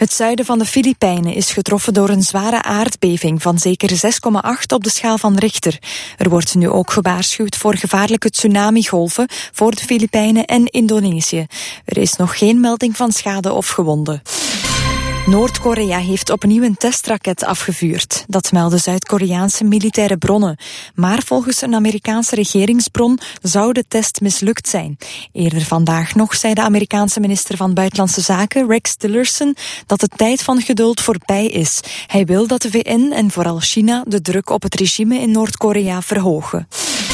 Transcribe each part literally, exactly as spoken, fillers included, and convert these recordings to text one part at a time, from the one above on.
Het zuiden van de Filipijnen is getroffen door een zware aardbeving van zeker zes komma acht op de schaal van Richter. Er wordt nu ook gewaarschuwd voor gevaarlijke tsunamigolven voor de Filipijnen en Indonesië. Er is nog geen melding van schade of gewonden. Noord-Korea heeft opnieuw een testraket afgevuurd. Dat melden Zuid-Koreaanse militaire bronnen. Maar volgens een Amerikaanse regeringsbron zou de test mislukt zijn. Eerder vandaag nog zei de Amerikaanse minister van Buitenlandse Zaken, Rex Tillerson, dat de tijd van geduld voorbij is. Hij wil dat de V N en vooral China de druk op het regime in Noord-Korea verhogen.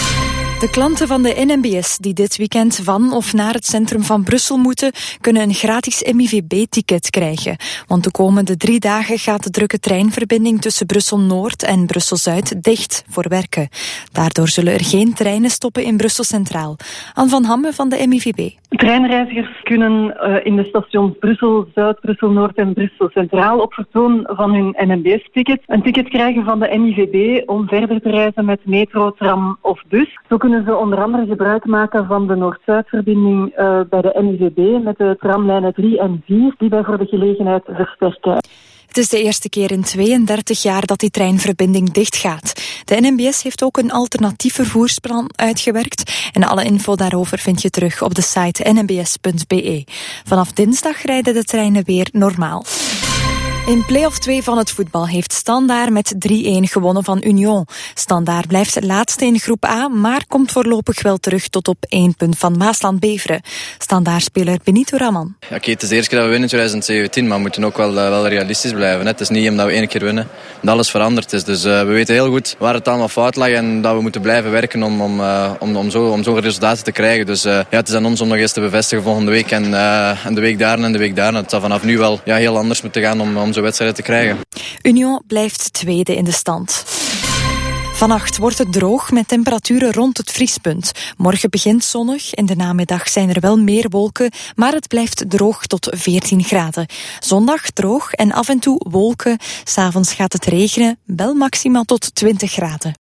De klanten van de N M B S die dit weekend van of naar het centrum van Brussel moeten, kunnen een gratis M I V B-ticket krijgen. Want de komende drie dagen gaat de drukke treinverbinding tussen Brussel-Noord en Brussel-Zuid dicht voor werken. Daardoor zullen er geen treinen stoppen in Brussel Centraal. Anne van Hamme van de M I V B. Treinreizigers kunnen uh, in de stations Brussel-Zuid, Brussel-Noord en Brussel-Centraal op vertoon van hun N M B S-ticket een ticket krijgen van de M I V B om verder te reizen met metro, tram of bus. Zo kunnen ze onder andere gebruik maken van de Noord-Zuid-verbinding uh, bij de M I V B met de tramlijnen drie en vier, die wij voor de gelegenheid versterken. Het is de eerste keer in tweeëndertig jaar dat die treinverbinding dichtgaat. De N M B S heeft ook een alternatief vervoersplan uitgewerkt. En alle info daarover vind je terug op de site n m b s punt b e. Vanaf dinsdag rijden de treinen weer normaal. In play-off twee van het voetbal heeft Standaard met drie-een gewonnen van Union. Standaard blijft laatste in groep A, maar komt voorlopig wel terug tot op één punt van Maasland-Beveren. Standaard-speler Benito Raman. Ja, okay, het is de eerste keer dat we winnen in twintig zeventien, maar we moeten ook wel, uh, wel realistisch blijven. Hè. Het is niet omdat we één keer winnen dat alles veranderd is. Dus uh, we weten heel goed waar het allemaal fout lag en dat we moeten blijven werken om, om, uh, om, om, zo, om zo'n resultaten te krijgen. Dus uh, ja, het is aan ons om nog eens te bevestigen volgende week en, uh, en de week daarna en de week daarna. Het zal vanaf nu wel ja, heel anders moeten gaan om, om zo'n wedstrijden te krijgen. Union blijft tweede in de stand. Vannacht wordt het droog met temperaturen rond het vriespunt. Morgen begint zonnig, in de namiddag zijn er wel meer wolken, maar het blijft droog tot veertien graden. Zondag droog en af en toe wolken. 'S Avonds gaat het regenen, wel maximaal tot twintig graden.